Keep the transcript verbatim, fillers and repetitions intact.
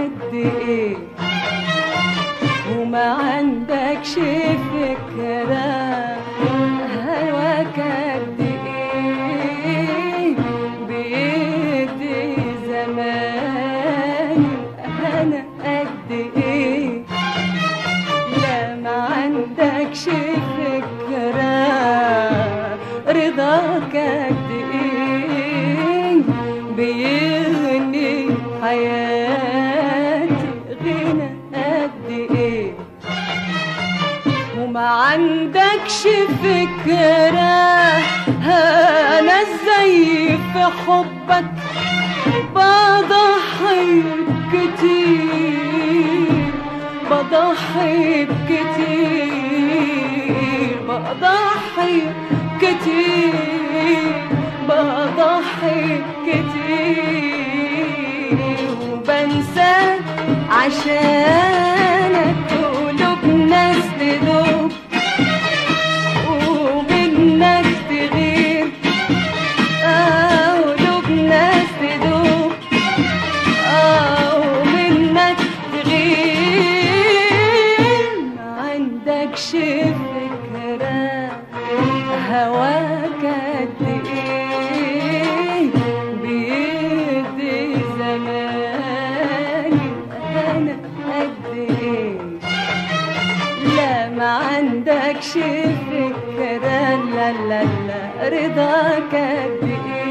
قد ايه وما عندكش فكرة هواك قد ايه بيدي زماني انا قد ايه لا ما عندكش فكرة رضاك قد ايه بيغني حياتي غنى قد ايه وما عندكش فكرة انا ازاي في حبك بضحي بكتير بضحي بكتير بضحي كتير بضحي كتير وبنسى عشانك قلوب ناس تدوب ومنك تغير آه قلوب ناس تدوب آه ومنك تغير ما عندكش فكرة هواك قد ايه بيدي زماني انا قد ايه لا ما عندكش فكرة لا لا لا رضاك قد ايه